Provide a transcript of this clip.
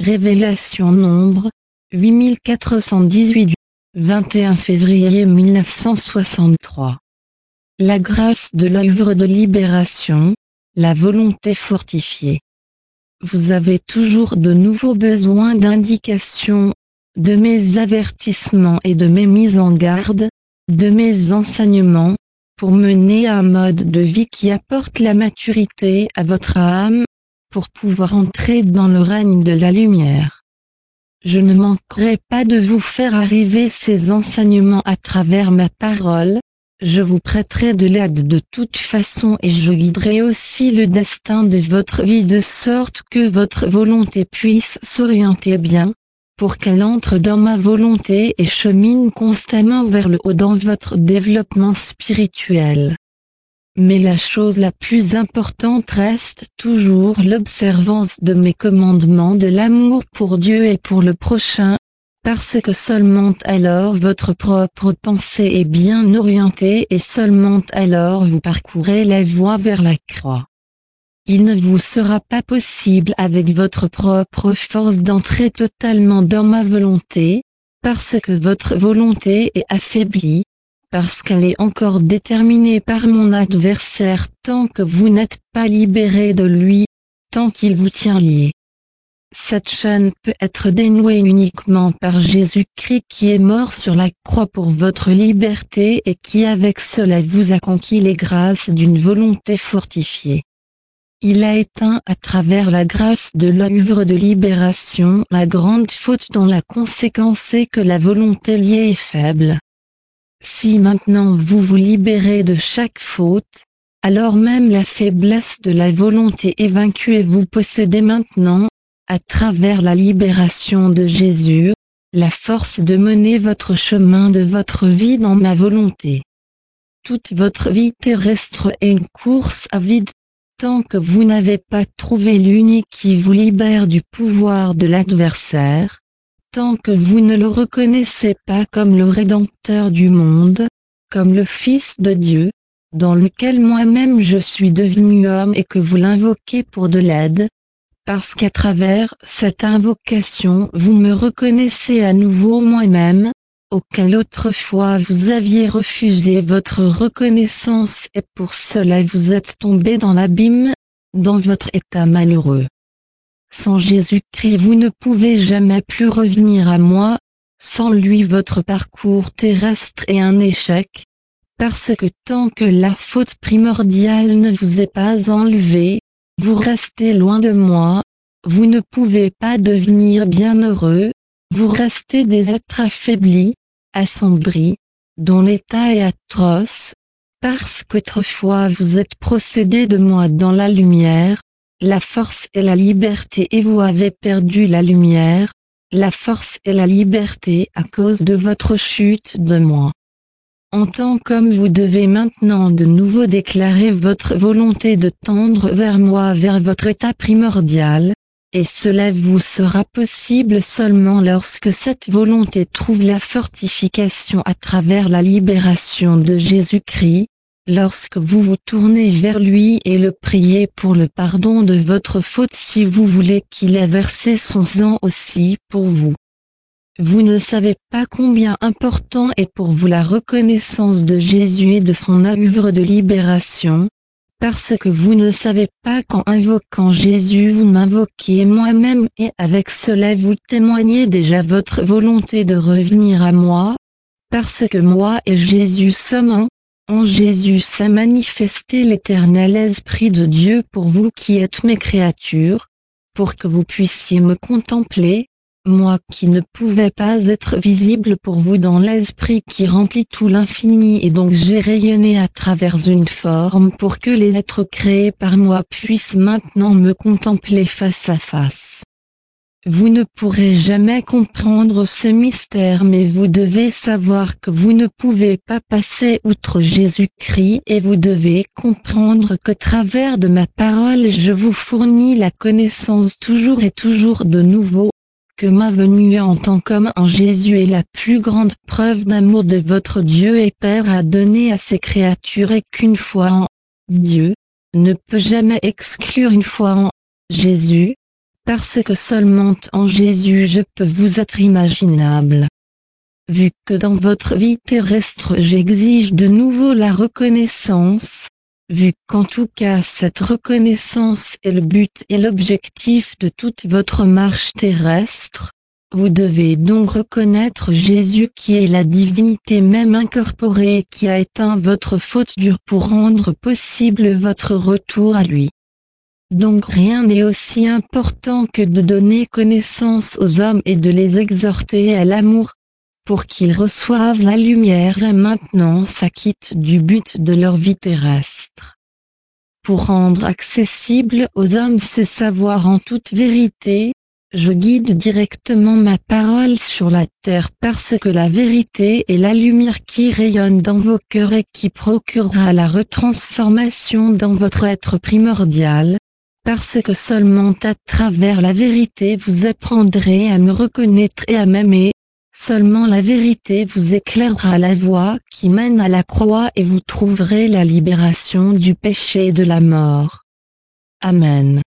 Révélation Nombre, 8418 21 février 1963. La grâce de l'œuvre de libération, la volonté fortifiée. Vous avez toujours de nouveaux besoins d'indications, de mes avertissements et de mes mises en garde, de mes enseignements, pour mener un mode de vie qui apporte la maturité à votre âme, pour pouvoir entrer dans le règne de la lumière. Je ne manquerai pas de vous faire arriver ces enseignements à travers ma parole, je vous prêterai de l'aide de toute façon et je guiderai aussi le destin de votre vie de sorte que votre volonté puisse s'orienter bien, pour qu'elle entre dans ma volonté et chemine constamment vers le haut dans votre développement spirituel. Mais la chose la plus importante reste toujours l'observance de mes commandements de l'amour pour Dieu et pour le prochain, parce que seulement alors votre propre pensée est bien orientée et seulement alors vous parcourez la voie vers la croix. Il ne vous sera pas possible avec votre propre force d'entrer totalement dans ma volonté, parce que votre volonté est affaiblie, parce qu'elle est encore déterminée par mon adversaire tant que vous n'êtes pas libéré de lui, tant qu'il vous tient lié. Cette chaîne peut être dénouée uniquement par Jésus-Christ qui est mort sur la croix pour votre liberté et qui avec cela vous a conquis les grâces d'une volonté fortifiée. Il a éteint à travers la grâce de l'œuvre de libération la grande faute dont la conséquence est que la volonté liée est faible. Si maintenant vous vous libérez de chaque faute, alors même la faiblesse de la volonté est vaincue et vous possédez maintenant, à travers la libération de Jésus, la force de mener votre chemin de votre vie dans ma volonté. Toute votre vie terrestre est une course à vide, tant que vous n'avez pas trouvé l'unique qui vous libère du pouvoir de l'adversaire, tant que vous ne le reconnaissez pas comme le Rédempteur du monde, comme le Fils de Dieu, dans lequel moi-même je suis devenu homme et que vous l'invoquez pour de l'aide, parce qu'à travers cette invocation vous me reconnaissez à nouveau moi-même, auquel autrefois vous aviez refusé votre reconnaissance et pour cela vous êtes tombé dans l'abîme, dans votre état malheureux. Sans Jésus-Christ vous ne pouvez jamais plus revenir à moi, sans lui votre parcours terrestre est un échec, parce que tant que la faute primordiale ne vous est pas enlevée, vous restez loin de moi, vous ne pouvez pas devenir bienheureux, vous restez des êtres affaiblis, assombris, dont l'état est atroce, parce qu'autrefois vous êtes procédés de moi dans la lumière, la force et la liberté et vous avez perdu la lumière, la force et la liberté à cause de votre chute de moi. En tant qu'homme vous devez maintenant de nouveau déclarer votre volonté de tendre vers moi vers votre état primordial, et cela vous sera possible seulement lorsque cette volonté trouve la fortification à travers la libération de Jésus-Christ, lorsque vous vous tournez vers lui et le priez pour le pardon de votre faute si vous voulez qu'il ait versé son sang aussi pour vous. Vous ne savez pas combien important est pour vous la reconnaissance de Jésus et de son œuvre de libération, parce que vous ne savez pas qu'en invoquant Jésus vous m'invoquez moi-même et avec cela vous témoignez déjà votre volonté de revenir à moi, parce que moi et Jésus sommes un. En Jésus s'est manifesté l'Éternel Esprit de Dieu pour vous qui êtes mes créatures, pour que vous puissiez me contempler, moi qui ne pouvais pas être visible pour vous dans l'Esprit qui remplit tout l'infini et donc j'ai rayonné à travers une forme pour que les êtres créés par moi puissent maintenant me contempler face à face. Vous ne pourrez jamais comprendre ce mystère mais vous devez savoir que vous ne pouvez pas passer outre Jésus-Christ et vous devez comprendre qu'au travers de ma parole je vous fournis la connaissance toujours et toujours de nouveau, que ma venue en tant qu'homme en Jésus est la plus grande preuve d'amour de votre Dieu et Père à donner à ses créatures et qu'une foi en Dieu ne peut jamais exclure une foi en Jésus, parce que seulement en Jésus je peux vous être imaginable. Vu que dans votre vie terrestre j'exige de nouveau la reconnaissance, vu qu'en tout cas cette reconnaissance est le but et l'objectif de toute votre marche terrestre, vous devez donc reconnaître Jésus qui est la divinité même incorporée et qui a éteint votre faute dure pour rendre possible votre retour à lui. Donc rien n'est aussi important que de donner connaissance aux hommes et de les exhorter à l'amour, pour qu'ils reçoivent la lumière et maintenant s'acquittent du but de leur vie terrestre. Pour rendre accessible aux hommes ce savoir en toute vérité, je guide directement ma parole sur la terre parce que la vérité est la lumière qui rayonne dans vos cœurs et qui procurera la retransformation dans votre être primordial, parce que seulement à travers la vérité vous apprendrez à me reconnaître et à m'aimer, seulement la vérité vous éclairera la voie qui mène à la croix et vous trouverez la libération du péché et de la mort. Amen.